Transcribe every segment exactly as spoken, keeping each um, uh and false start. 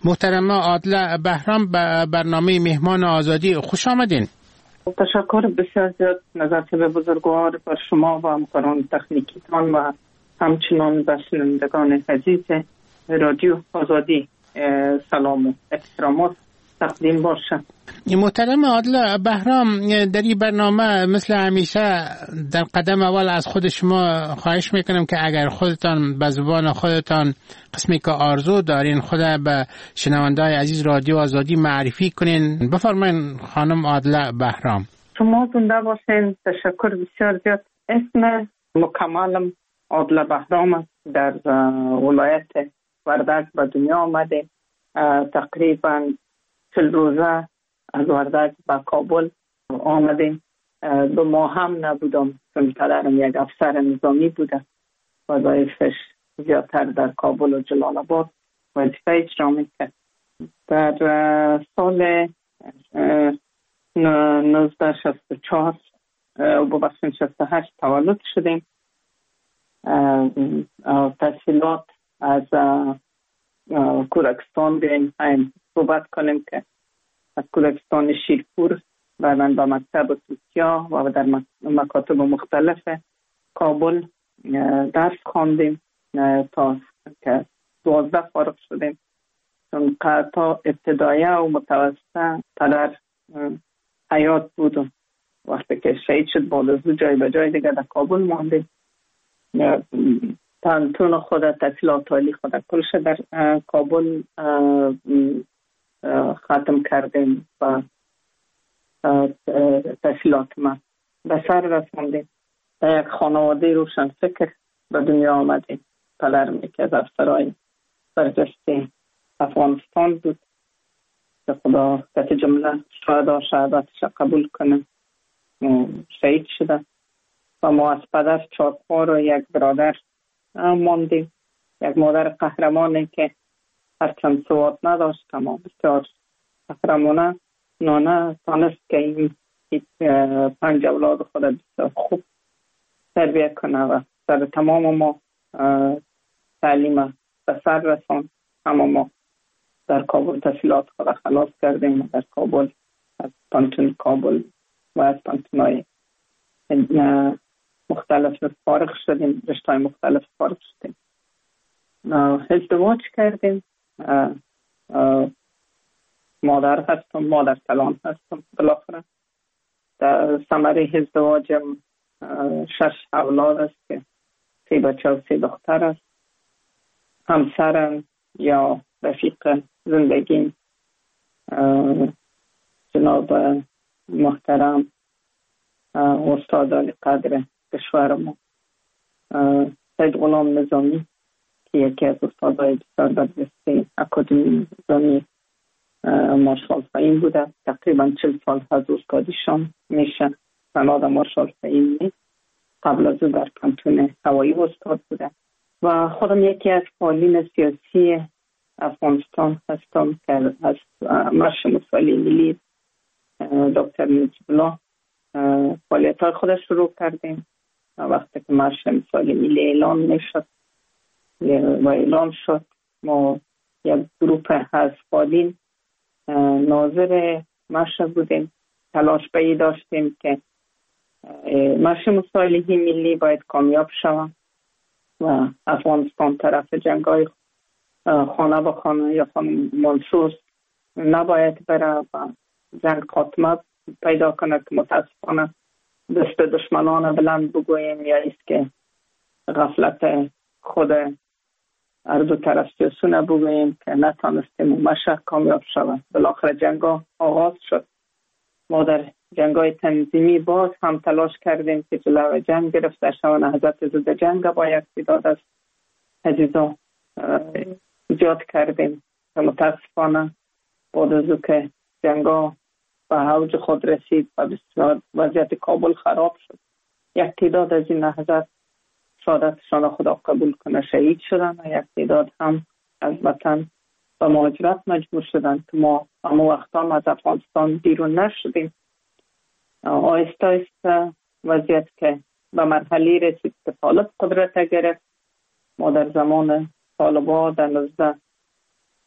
محترمه عادله بهرام به برنامه مهمان آزادی خوش آمدین. تشکر بسیار زیاد نظر به بزرگوار بر شما و همکاران تکنیکیتان و همچنان به شنوندگان عزیز رادیو آزادی سلام و احترامات تقدیم باشه. محترم عادله بهرام، در این برنامه مثل همیشه در قدم اول از خود شما خواهش میکنم که اگر خودتان به زبان خودتان قسمی که آرزو دارین خود به شنونده‌های عزیز رادیو آزادی معرفی کنین. بفرمایید خانم عادله بهرام. شما زنده باشین. تشکر بسیار زیاد. اسم مکملم عادله بهرام است. در ولایت وردک به دنیا آمده. تقریبا چل روزه از وردک به کابل آمدیم. دو ماه هم نبودم چون پدرم یک افسر نظامی بوده. وظایفش زیادتر در کابل و جلال آباد وظیفه اجرا میکرد. در سال نوزده شصت و چهار و ببخشید شصت و هشت تولد شدیم. تحصیلات از کورکستان بیاییم صحبت کنیم که از کورکستان شیرپور بعداً به مکتب توتیا و در مکاتب مختلف کابل درس خواندیم تا که دوازده فارغ شدیم. چون تا ابتدایه و متوسطه پدر حیات بود. وقتی که شهید شد بعد از او جای به جای دیگه در کابل ماندیم. تانتون خود تحصیلات عالی خود کلش در کابل ختم کردیم و تحصیلات ما به سر رساندیم. در یک خانواده روشن فکر به دنیا آمدیم. پدرم یکی از افسرهای برجسته افغانستان بود که خدا کت جمله شهدا شهادتش قبول کنه شهید شده و ما از پدر چهار خواهر و یک برادر ماندیم. یک مادر قهرمانی که هرچند سواد نداشت اما بسیار قهرمانه نانه تانست که این پنج اولاد خود بسیار خوب تربیه کنه و سر تمام ما تعلیم به سر رساند. اما ما در کابل تحصیلات خود خلاص کردیم. در کابل از پانتون کابل و از پانتونای مختلف فارغ شدیم. رشته‌های مختلف فارغ شدیم. ازدواج کردیم. مادر هستم، مادر کلان هستم. بالاخره در ثمره ازدواجم شش اولاد است که سه بچه و سه دختر است. همسرم یا رفیق زندگیم جناب محترم استاد علی قدر کشور ما سید غلام نظامی که یکی از استادای بسیار برجسته اکادمی نظامی مارشال فهیم بوده. تقریبا چل سال از استادیشان میشه. سناد مارشال فهیم نیست. قبل از او در پانتون هوایی استاد بوده و خودم یکی از فعالین سیاسی افغانستان هستم که از مرش مسئولی ملی دکتر نجیب الله فعالیت های خودش شروع کردیم. وقتی که مرش مسئولی ملی اعلان میشد و اعلان شد ما یک گروه از فعالین ناظر مرش بودیم. تلاش بایی داشتیم که مرش مسئولی ملی باید کامیاب شود و افغانستان طرف جنگای خانه به خانه یا خانه منصوص نباید بره و جنگ خاتمه پیدا کنه که متاسفانه دست دشمنان بلند بگوییم یا ایست که غفلت خود هر دو طرف سیاسونه بگوییم که نتانستیم مشهد کامیاب شود. بالاخره جنگا آغاز شد. ما در جنگای تنظیمی باز هم تلاش کردیم که جلوی جنگ گرفته شود. نهضت ضد جنگ با یک تعداد از عزیزان ایجاد کردیم و متاسفانه بعد از که جنگا به اوج خود رسید و بسیار وضعیت کابل خراب شد. یک تعداد از این نهضت شهادتشان خدا قبول کنه شهید شدن و یک تعداد هم از وطن به مهاجرت مجبور شدن که ما اما وقتا هم از افغانستان بیرون نشدیم. آهسته آهسته وضعیت که به مرحله رسید که طالب قدرت گرفت. ما در زمان طالبا در نوزده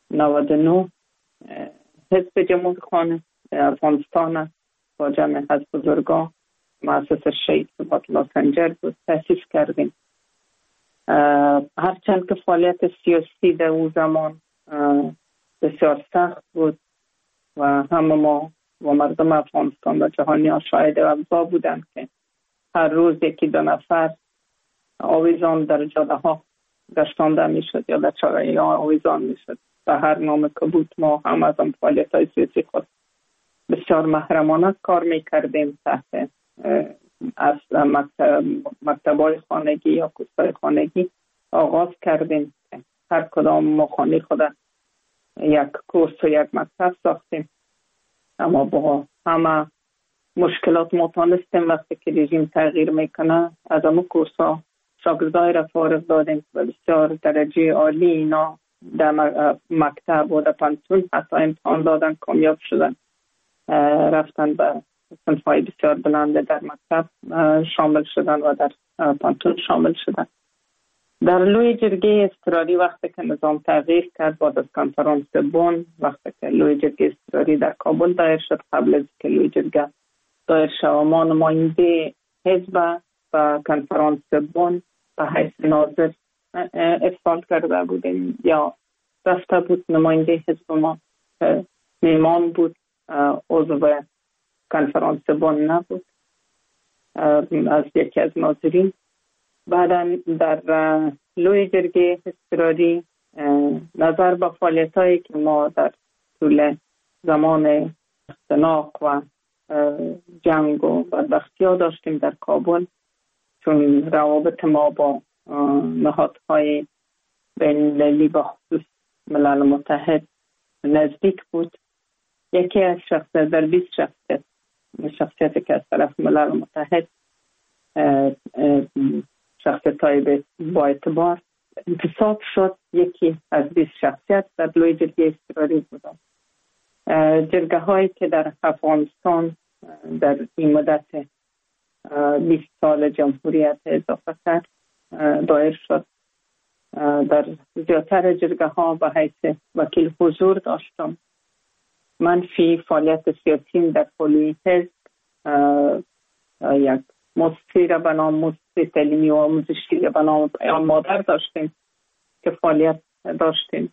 نود و نه حزب جمهوری خانه افغانستان با جمع از بزرگان مؤسسه شهید ثبات الله سنجر بود تأسیس کردیم. هرچند که فعالیت سیاسی در اون زمان بسیار سخت بود و همه ما و مردم افغانستان و جهانی ها شاهد اوضاع بودند که هر روز یکی دو نفر آویزان در جاده ها گشتانده می شد یا در چاره ها آویزان می شد و هر نام که بود ما هم از آن فعالیت های سیاسی خود بسیار محرمانه کار می کردیم. تحت از مکتب مکتبای خانگی یا کورسای خانگی آغاز کردیم. هر کدام ما خانه خود یک کورس و یک مکتب ساختیم، اما با همه مشکلات ما تانستیم وقتی که رژیم تغییر میکنه از همه کورس ها شاگردای را فارغ دادیم و بسیار درجه عالی اینا در مکتب و در پانتون حتی امتحان دادن کامیاب شدن، رفتن به صنفهای بسیار بلنده در مکتب شامل شدن و در پانتون شامل شدن. در لوی جرگه اضطراری وقتی که نظام تغییر کرد بعد از کنفرانس بن، وقتی که لوی جرگه اضطراری در کابل دایر شد، قبل از که لوی جرگه دایر شد ما نماینده حزب و کنفرانس بن به حیث ناظر ارسال کرده بودیم یا رفته بود نماینده حزب ما میمان بود، عضو کنفرانس بن نبود، از یکی از ناظرین. بعدا در لوی جرگه اضطراری نظر به فعالیت هایی که ما در طول زمان اختناق و جنگ و بدبختی ها داشتیم در کابل، چون روابط ما با نهادهای بین المللی با خصوص ملل متحد نزدیک بود، یکی از شخصیت در بیست شخصیت شخصیتی که از طرف ملل متحد شخصیت های با اعتبار انتصاب شد، یکی از بیست شخصیت در لوی جرگه اضطراری بودند. جرگه هایی که در افغانستان در این مدت بیست سال جمهوریت اضافه کرد دایر شد. در زیادتر جرگه ها به حیث وکیل حضور داشتم. من فی فعالیت سیاسی در کلیه حزب یک مؤسسه را به نام مؤسسه تعلیمی و آموزشی را به نام پیام مادر داشتیم که فعالیت داشتیم.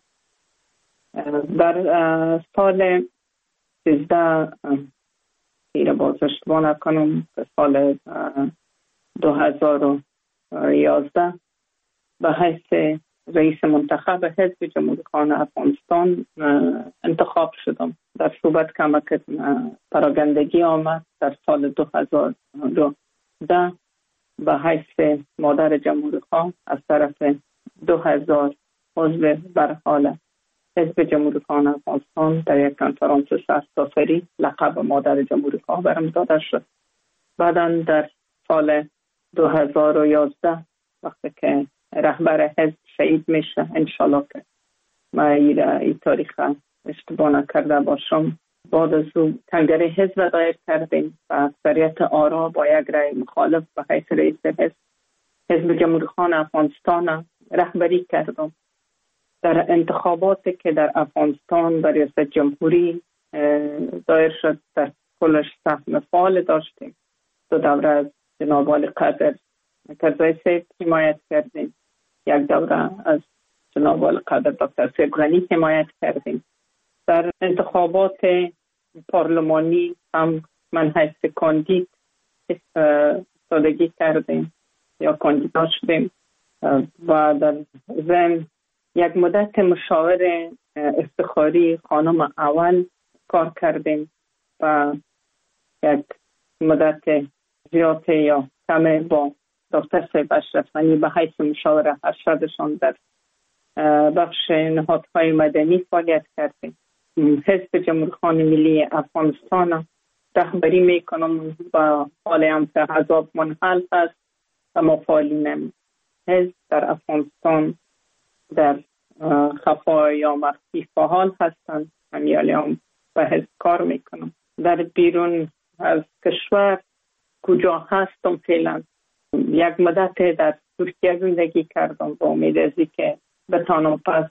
در سال سیزده تیر باز اشتباه نکنم سال دو هزار و یازده به حیث رئیس منتخب حزب جمهوری خانه افغانستان انتخاب شدم. در صحبت کمک پراگندگی آمد در سال دو هزار و ده به حیث مادر جمهوری خانه از طرف دو هزار عضو بر حال حزب جمهوری خانه افغانستان در یک کنفرانس سرتاسری لقب مادر جمهوری خانه برم داده شد. بعدا در سال دو هزار و یازده وقتی که رهبر حزب شهید میشه، انشالله که ما این تاریخ اشتباه نکرده باشم، بعد از او کنگره حزب دایر کردیم و اکثریت آرا با یک رأی مخالف به حیث رئیس حزب حزب جمهوری خانه افغانستان رهبری کردم. در انتخاباتی که در افغانستان در ریاست جمهوری دایر شد در کلش سهم فعال داشتیم. دو دوره از جناب عالی قدر کرزای صاحب حمایت کردیم، یک دوره از جناب عالی قدر دکتر صاحب غنی حمایت کردیم. در انتخابات پارلمانی هم من حیث کاندید استادگی کردیم یا کاندیدا شدیم و در ضمن یک مدت مشاور افتخاری خانم اول کار کردیم و یک مدت زیاد یا کم با دکتر صاحب اشرف غنی به حیث مشاور ارشدشان در بخش نهادهای مدنی فعالیت کردیم. حزب جمهوری خانه ملی افغانستان رهبری میکنم با حال هم که حزب منحل است و مفعالین حزب در افغانستان در خفا یا مخفی فعال هستند. من یالی به حزب کار میکنم. در بیرون از کشور کجا هستم فعلا یک مدت در ترکیه زندگی کردم با امید ازی که بتانم پس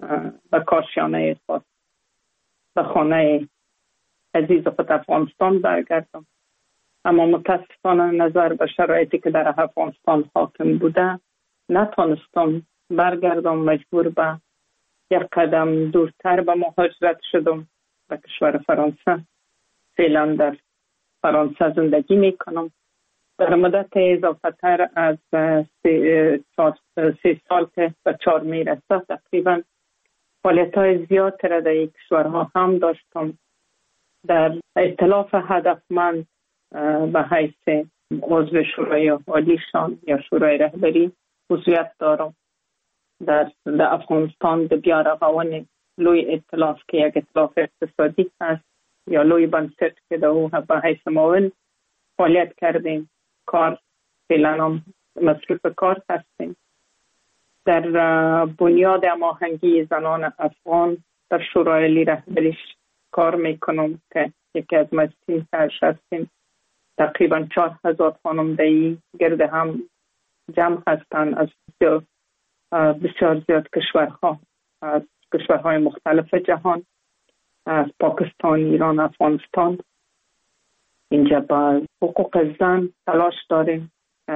به کاشیانه خود به خانه عزیز خود افغانستان برگردم. اما متاسفانه نظر به شرایطی که در افغانستان حاکم بوده نتانستم برگردم. مجبور به یک قدم دورتر به مهاجرت شدم به کشور فرانسه. فعلا در فرانسه زندگی میکنم. در مدت اضافه تر از سه, سه سال که به چهار میرسه تقریبا فعالیت های زیاد را در این کشورها هم داشتم. در ائتلاف هدفمند به حیث عضو شورای عالیشان یا شورای رهبری عضویت دارم. در, در افغانستان در بیارغون لوی ائتلاف که یک ائتلاف اقتصادی هست یا لوی بنسټ که در او به حیث معاون فعالیت کردیم. کار فعلا هم مصروف کار هستیم. در بنیاد هماهنگی زنان افغان در شورای عالی رهبریش کار میکنم که یکی از مجلسین کارش هستیم. تقریبا چهار هزار خانم دایی گرد هم جمع هستند از بسیار, بسیار زیاد کشورها، از کشورهای مختلف جهان، از پاکستان، ایران، افغانستان. اینجا با حقوق زن تلاش داریم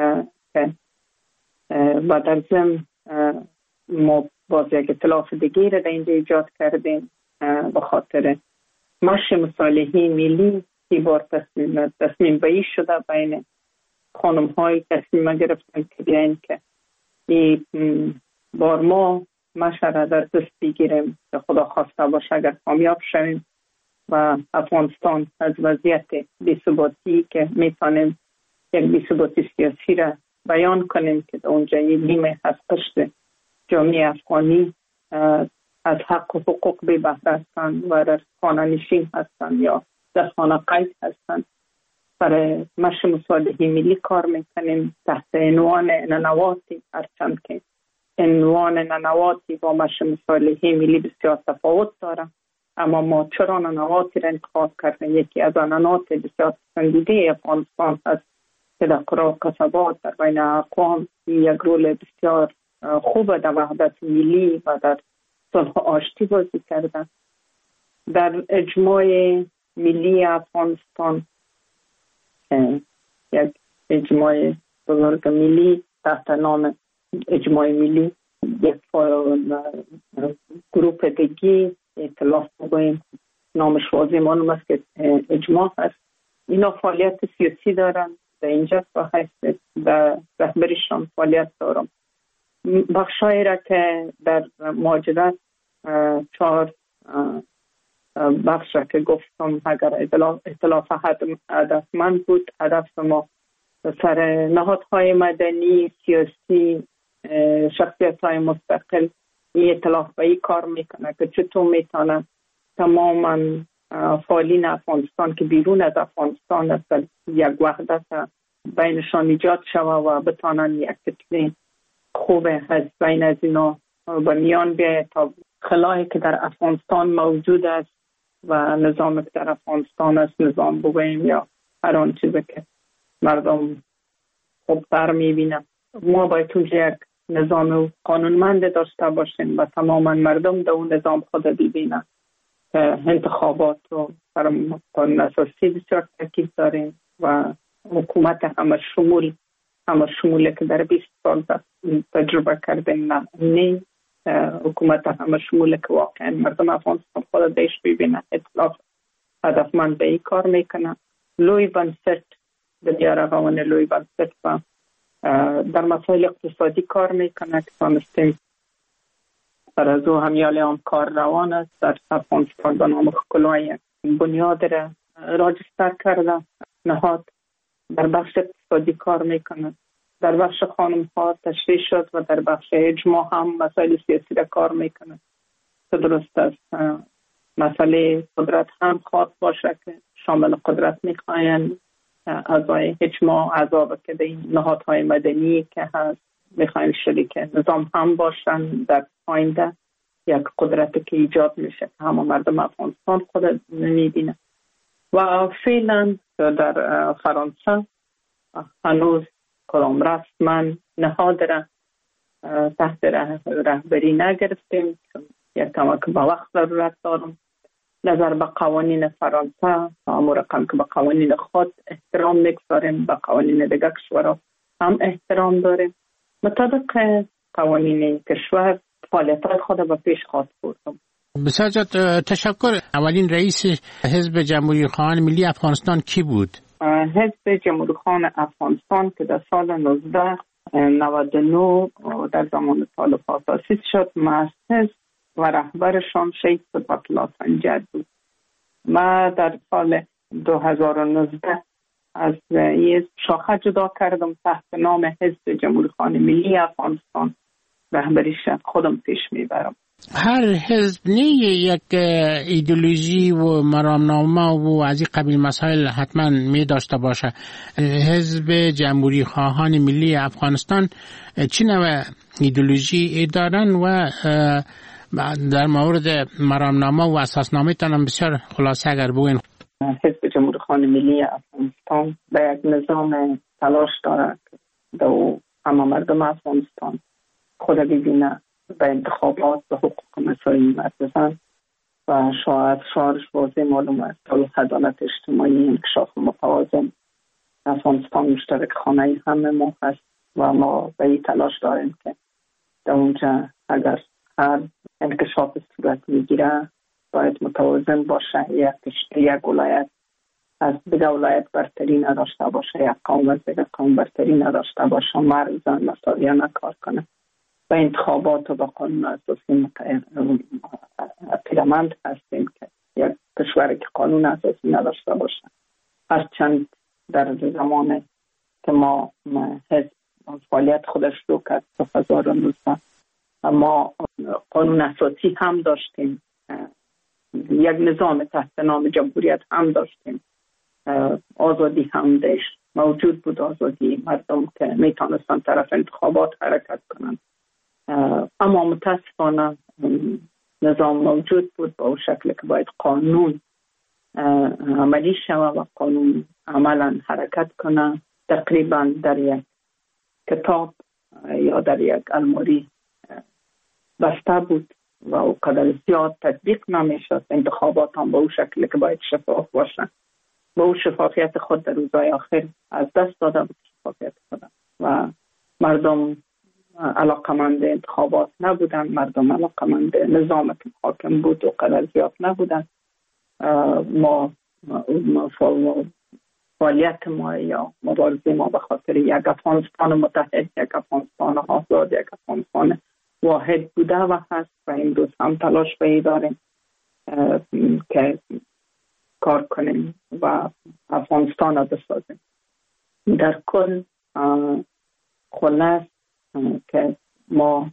و در ضمن ما باز یک ائتلاف دیگه را در اینجا ایجاد کردیم به خاطر مارش مصالحه ملی. این بار تصمیم تصمیم بایی شده بین خانم های تصمیم گرفتن که بیاین که این بار ما مشره در دست بگیریم که خدا خواسته باشه اگر کامیاب شویم و افغانستان از وضعیت بی‌ثباتی که میتونیم یک بی‌ثباتی سیاسی را بیان کنیم که اونجا یک نیمه از قشر جامعه افغانی از حق و حقوق بی بهره هستند و در خانه نشین هستند یا در خانه قید هستند. برای مارش مصالحه ملی کار میکنیم تحت عنوان ننواتی، هرچند که عنوان ننواتی با مارش مصالحه ملی بسیار تفاوت داره، اما ما چرا ننواتی را انتخاب کردیم؟ یکی از ننوات بسیار پسندیده افغانستان هست که در قرى و قصبات در بین اقوام یک رول بسیار خوب در وحدت ملی و در صلح و آشتی بازی کرده. در اجماع ملی افغانستان یک اجماع بزرگ ملی تحت نام اجماع ملی، یک گروپ دیگی ائتلاف بگویم نامش واضح معلوم است که اجماع هست. اینا فعالیت سیاسی دارن در اینجا و حیث در رهبریشان فعالیت دارم. بخشایی را که در مهاجرت چهار بخش را که گفتم اگر ائتلاف هدفمند بود، هدف ما سر نهادهای مدنی، سیاسی، شخصیت های مستقل این ائتلاف به این کار میکنه که چطور میتونه تماما فعالین افغانستان که بیرون از افغانستان هستند یک وحدت بینشان ایجاد شود و بتانن یک کتله خوب از بین از اینا به میان بیاید تا خلایی که در افغانستان موجود است و نظامی که در افغانستان است، نظام بگوییم یا هر آن چیزی که مردم خوبتر میبینن، ما باید اونجا یک نظام قانونمند داشته باشیم و تماما مردم در اون نظام خود ببینن که انتخابات رو بر قانون اساسی بسیار تاکید داریم و حکومت همه شمول همه شموله که در بیست سال تجربه کردیم نه نه حکومت همه شموله که واقعا مردم افغانستان خود دیش ببینن. ائتلاف هدفمند به این کار میکنه. لوی بنسټ د بیارغون لوی بنسټ و در مسائل اقتصادی کار میکنه که تانستیم در از او همیال هم کار روان است. در افغانستان به نام ښکلا بنیاد را راجستر کرده نهاد در بخش اقتصادی کار میکنه. در بخش خانم ها تشریح شد و در بخش اجماع هم مسائل سیاسی را کار میکنه. تو درست است مسئله قدرت هم خواهد باشه که شامل قدرت میخواین اعضای اجماع، اعضا که در این نهادهای مدنی که هست میخواین شریک نظام هم باشن در آینده. یک قدرتی که ایجاد میشه که همه مردم افغانستان خود میبینه. و فعلا در فرانسه هنوز کدام رسما نهاد را تحت رهبری نگرفتیم. یک کمک به وقت ضرورت دارم. نظر به قوانین فرانسه هم رقم که به قوانین خود احترام میگذاریم، به قوانین دیگر کشورها هم احترام داریم. مطابق قوانین کشور فعالیت‌های خود به پیش خواهد بردم. بسیار تشکر. اولین رئیس حزب جمهوری خواهان ملی افغانستان کی بود؟ حزب جمهوری خواهان افغانستان که در سال نوزده نود و نه در زمان طالبان تأسیس شد، مؤسس و رهبرشان شیخ صفت سنجر بود. ما در سال دو هزار و نوزده از یک شاخه جدا کردم تحت نام حزب جمهوری خواهان ملی افغانستان، رهبریش خودم پیش میبرم. هر حزب نه یک ایدئولوژی و مرامنامه و از این قبیل مسائل حتما می داشته باشه. حزب جمهوری خواهان ملی افغانستان چه نوع ایدئولوژی دارن و در مورد مرامنامه و اساسنامه تان بسیار خلاصه اگر بگوین؟ حزب جمهوری خواهان ملی افغانستان به یک نظام تلاش دارد که همه مردم افغانستان خود ببینه به انتخابات به حقوق مساوی مردم و شاید شعارش واضح معلوم است. صلح، عدالت اجتماعی، انکشاف متوازن. افغانستان مشترک خانه همه ما هست و ما به این تلاش داریم که در اونجا اگر هر انکشاف صورت میگیره باید متوازن باشه. یک یک ولایت از دیگر ولایت برتری نداشته باشه، یک قوم از دیگر قوم برتری نداشته باشه، مرد زن مساویانه کار کنه. و انتخابات و با قانون اساسی پیرامند هستیم که یک کشوری که قانون اساسی نداشته باشه. هرچند در زمان که ما حزب فعالیت خودش رو کرد دو هزار و نوزده ما قانون اساسی هم داشتیم، یک نظام تحت نام جمهوریت هم داشتیم، آزادی هم داشت موجود بود، آزادی مردم که میتونستن طرف انتخابات حرکت کنند. اما متاسفانه نظام موجود بود با اون شکل که باید قانون عملی شود و قانون عملا حرکت کنه. تقریبا در یک کتاب یا در یک الماری بسته بود و او قدر زیاد تطبیق نمیشد. انتخابات هم با اون شکل که باید شفاف باشه با اون شفافیت خود در روزهای آخر از دست داده بود شفافیت خود و مردم علاقمند انتخابات نبودن. مردم علاقمند نظام که حاکم بود و قدر زیاد نبودن. ما فعالیت ما یا مبارزه ما به خاطر یک افغانستان متحد، یک افغانستان آزاد، یک افغانستان واحد بوده و هست و امروز هم تلاش به داریم که کار کنیم و افغانستان را بسازیم. در کل خلاص که ما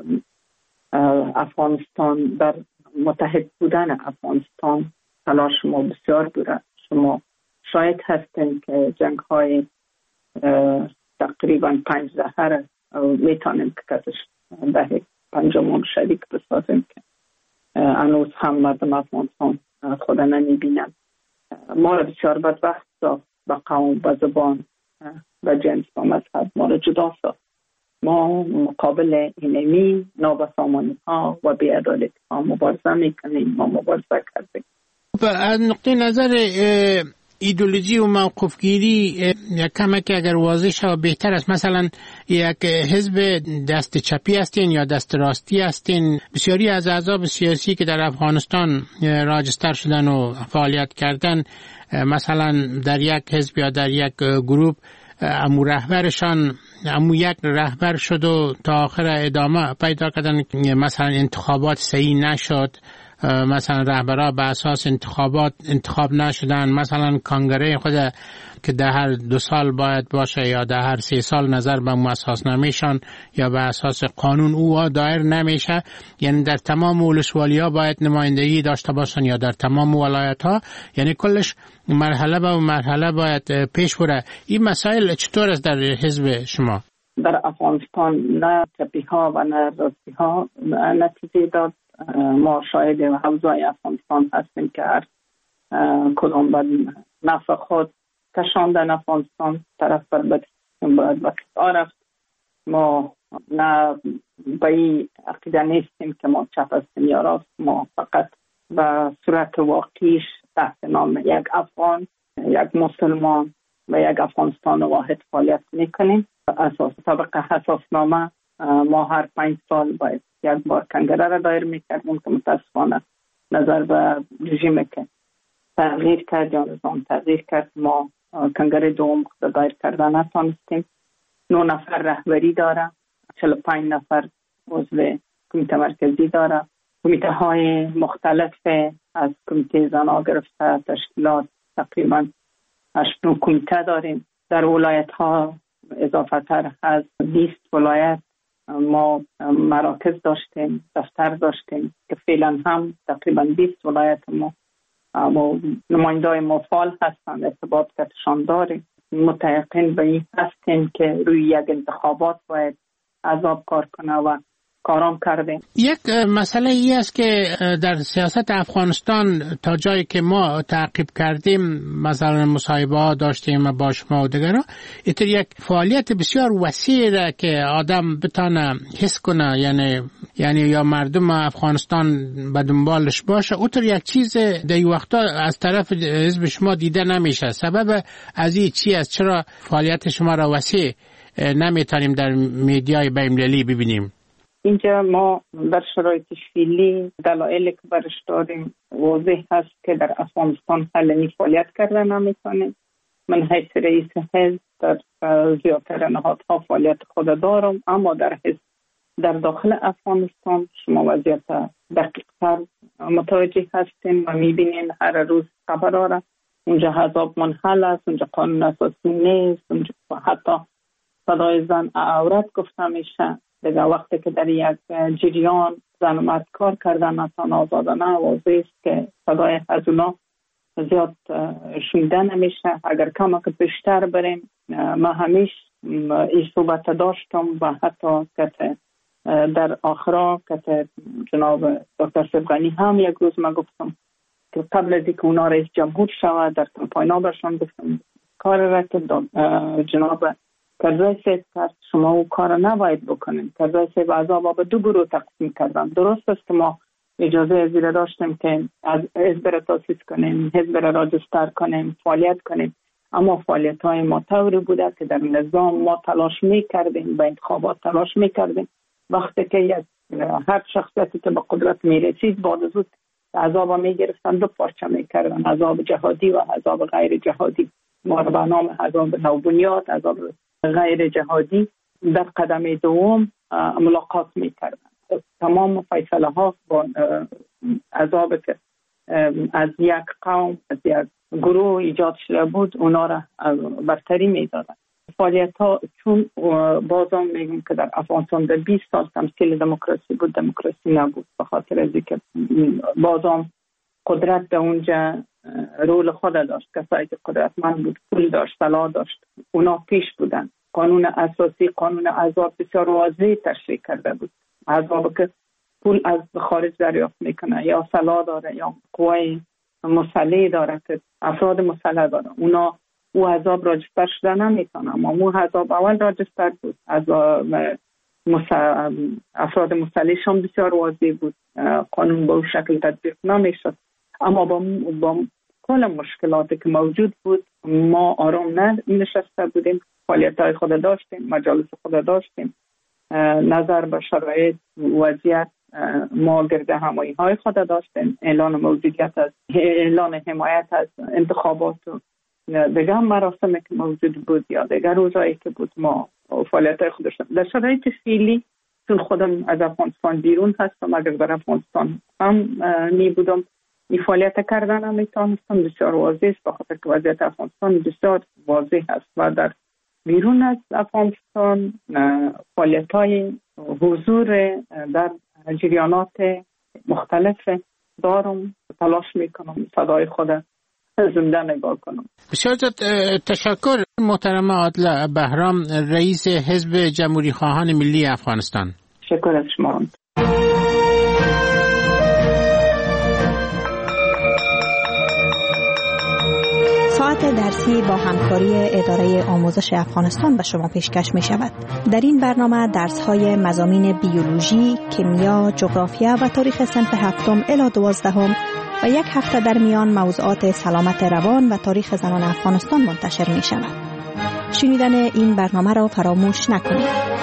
افغانستان در متحد بودن افغانستان تلاش ما بسیار بوده. شما شاید هستین که جنگ های تقریبا پنج دهه میتونیم که کتش ده پنجمون شریک بسازیم که هنوز هم مردم افغانستان خود نمیبینن. ما را بسیار بدبخت ساخت، به قوم، به زبان، به جنس، به مذهب ما را جدا ساخت. ما مقابل اینمی نابسامانی ها و بی‌عدالتی ها مبارزه میکنیم. ما مبارزه کردیم. از نقطه نظر ایدئولوژی و موقفگیری یک کمک اگر واضح شود بهتر است. مثلا یک حزب دست چپی هستین یا دست راستی هستین؟ بسیاری از احزاب سیاسی که در افغانستان راجستر شدن و فعالیت کردن، مثلا در یک حزب یا در یک گروه امو رهبرشان امو یک رهبر شد و تا آخر ادامه پیدا کردن، مثلا انتخابات صحیح نشد، مثلا رهبرها به اساس انتخابات انتخاب نشدن، مثلا کنگره خود که در هر دو سال باید باشه یا در هر سه سال نظر به اساس نمیشن یا به اساس قانون او دایر نمیشه. یعنی در تمام ولسوالی ها باید نمایندگی داشته باشن یا در تمام ولایت ها. یعنی کلش مرحله به مرحله باید پیش بره. این مسائل چطور است در حزب شما؟ در افغانستان نه چپی ها و نه راستی ها نتیجه داد. ما شاهد حوزه افغانستان هستیم که هر کدام به نفع خود کشاندن افغانستان طرف بر باید وقت رفت. ما نه به این عقیده نیستیم که ما چپ هستیم یا راست. ما فقط به صورت واقعیش تحت نام یک افغان، یک مسلمان و یک افغانستان واحد فعالیت میکنیم. اساس طبق اساسنامه ما هر پنج سال باید یک بار کنگره را دایر میکردیم که متاسفانه نظر به رژیم که تغییر کرد یا نظام تغییر کرد ما کنگره دوم دایر کردن نتانستیم. نه نفر رهبری داره، چهل و پنج نفر عضو کمیته مرکزی داره. کمیته های مختلف از کمیته زنا گرفته تشکیلات تقریبا هشت نو کمیته داریم. در ولایت ها اضافه تر از بیست ولایت ما مراکز داشتیم، دفتر داشتیم که فعلا هم تقریبا بیست ولایت ما نمایندای مفعال هستند، ارتباط کتشان داریم. متیقن به این هستیم که روی یک انتخابات باید عذاب کار کنه و کارام کردیم. یک مسئله ای است که در سیاست افغانستان تا جایی که ما تعقیب کردیم، مثلا مصاحبه ها داشتیم با شما و دیگران، اینطور یک فعالیت بسیار وسیع را که آدم بتانه حس کنه، یعنی یعنی یا مردم افغانستان به دنبالش باشه، اونطور یک چیز در این وقتا از طرف حزب شما دیده نمیشه. سبب از این چی است؟ چرا فعالیت شما را وسیع نمیتونیم در میدیای بین‌المللی ببینیم؟ اینجا ما در شرایط فعلی دلایلی که برش داریم واضح هست که در افغانستان حالا فعالیت کردن نمیتونیم. من حیث رئیس حزب در زیادتر نهادها فعالیت خود دارم، اما در حزب در داخل افغانستان شما وضعیت دقیق تر متوجه هستیم و میبینین هر روز خبر آره اونجا حزاب منحل است، اونجا قانون اساسی نیست، اونجا حتی صدای زن عورت گفته میشه. دیگه وقتی که در یک جریان زن و مرد کار کردن اصلا آزادانه واضح است که صدای از اونا زیاد شنیده نمیشه. اگر کم که بیشتر بریم، ما همیش این صحبت داشتم و حتی که در آخرا که جناب دکتر سبغانی هم یک روز ما گفتم که قبل از اینکه اونا رئیس جمهور شود در کمپاین برشان گفتم کار را که جناب کرزای سید کرد شما او کار نباید بکنیم. کرزای سید عذاب به دو گروه تقسیم کردن. درست است که ما اجازه ازیر داشتیم که از حزب را تاسیس کنیم، حزب را راجستر کنیم، فعالیت کنیم، اما فعالیت های ما طوری بوده که در نظام ما تلاش می کردیم، به انتخابات تلاش می کردیم. وقتی که یک هر شخصیتی که به قدرت می رسید بعد از اون عذاب می گرفتن، دو پارچه می کردن، عذاب جهادی و عذاب غیر جهادی. ما به نام عذاب نوبنیاد، عذاب غیر جهادی در قدم دوم ملاقات می کردن. تمام فیصله ها با عذاب که از یک قوم از یک گروه ایجاد شده بود اونا را برتری می دادن. فعالیت ها چون بازم میگم که در افغانستان در بیست سال تمثیل دموکراسی بود، دموکراسی نبود، به خاطر از اینکه بازم قدرت به اونجا رول خود داشت. کسایی که قدرتمند بود، پول داشت، طلا داشت، اونا پیش بودن. قانون اساسی، قانون عذاب بسیار واضح تشریح کرده بود. عذاب که پول از خارج دریافت میکنه یا طلا داره یا قوای مسلح داره که افراد مسلح داره، اونا او عذاب راجستر شده نمیتونه. اما او عذاب اول راجستر بود، از افراد مسلحش هم بسیار واضح بود، قانون به اون شکل تطبیق نمیشد. اما با, با کل مشکلاتی که موجود بود ما آرام نه نشسته بودیم، فعالیت های خود داشتیم، مجالس خود داشتیم، نظر به شرایط وضعیت ما گرده همایی های خود داشتیم، اعلان موجودیت از اعلان حمایت از انتخابات و دیگر مراسمی که موجود بود یا دیگر روزایی که بود ما فعالیت های خود داشتیم. در شرایط فعلی چون خودم از افغانستان بیرون هستم، اگر در افغانستان هم می بودم این فعالیت کردن هم میتونستم، بسیار واضح است بخاطر که وضعیت افغانستان بسیار واضح است و در بیرون از افغانستان فعالیت های حضور در جریانات مختلف دارم، تلاش میکنم صدای خود زنده نگاه کنم. بسیار تشکر محترم عادل بهرام، رئیس حزب جمهوری خواهان ملی افغانستان. شکر از شما. ساعت در فارسی با همکاری اداره آموزش افغانستان به شما پیشکش می شود. در این برنامه درس‌های مضامین بیولوژی، کیمیا، جغرافیا و تاریخ صنف هفتم الی دوازدهم و یک هفته در میان موضوعات سلامت روان و تاریخ زنان افغانستان منتشر می شود. شنیدن این برنامه را فراموش نکنید.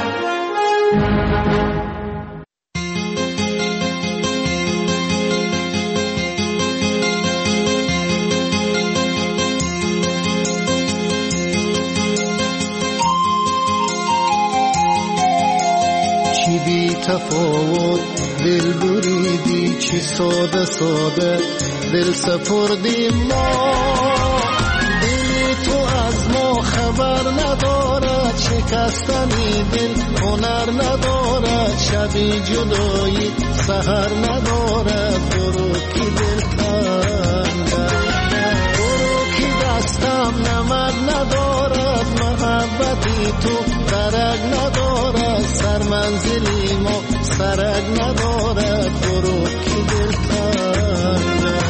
تفاوت دل بریدی چی ساده ساده دل سپردی ما دل تو از ما خبر ندارد شکستنی دل هنر ندارد شبی جدایی سحر ندارد برو کی دل تنگه برو کی دستم نمک ندارد محبتی تو درک ندارد سر منزلی ما سرک ندارد برو کی دل تنگه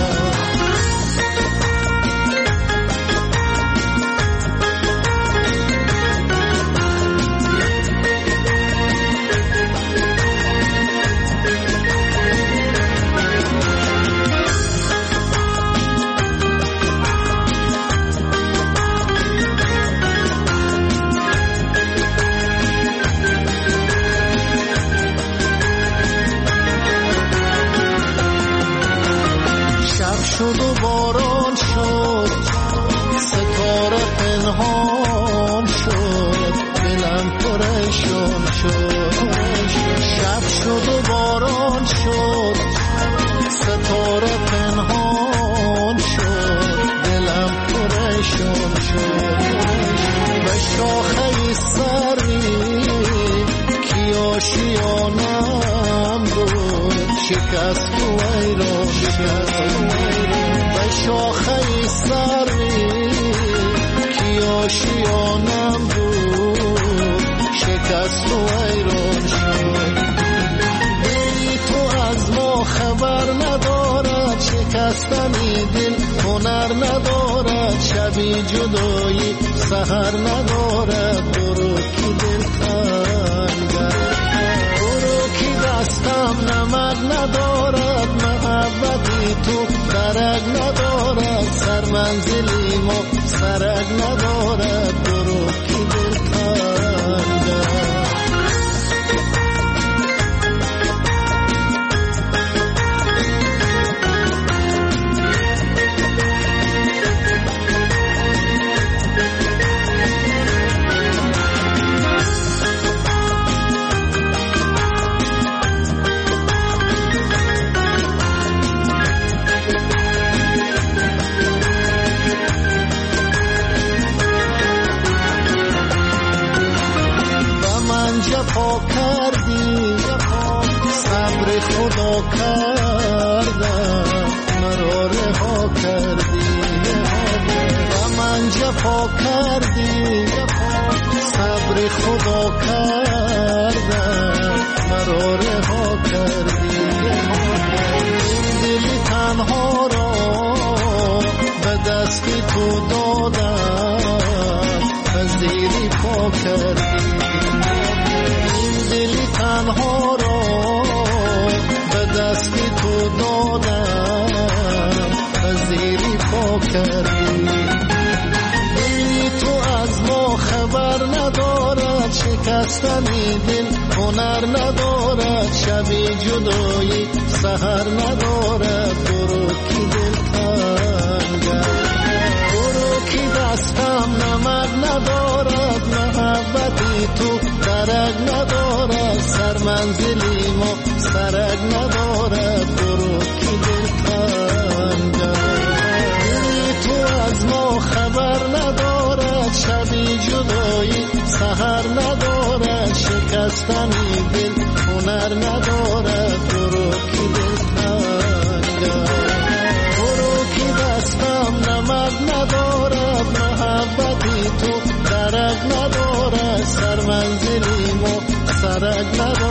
شد و باران شد ستاره پنهان شد دلم پریشان شد شب شد و باران شد ستاره پنهان شد دلم پریشان شد به شاخه سری کی آشیانم بود شکست و ایران شد به شاخه سری کی آشیانم بود شکست و ایران شد دلی تو از ما خبر ندارد شکستنی دل هنر ندارد شبی جدایی سحر ندارد برو کی دل تنگه برو کی دستم نمک ندارد محبتی تو درک ندارد سر منزلی ما سرک ندارد برو کی دل تنگه جفا کردی صبر خدا کردم مرا رها کردی و من جفا کردی صبر خدا کردم مرا رها کردی این دل تنها را به دستی تو دادم پذیری پا کردی دلی تنها را به دستی تو دادم پذیری پا کردی دلی تو از ما خبر ندارد شکستنی دل هنر ندارد شبی جدایی سحر ندارد برو کی دل تنگه برو کی دستم نمک ندارد محبتی تو درک ندارد سر منزلی ما سرک ندارد برو کی دل تنگه دلی تو از ما خبر ندارد شبی جدایی سحر ندارد شکستنی دل هنر ندارد برو کی دل تنگه برو کی دستم نمک ندارد محبتی تو درک ندارد سر منزلی ما سرک ندارد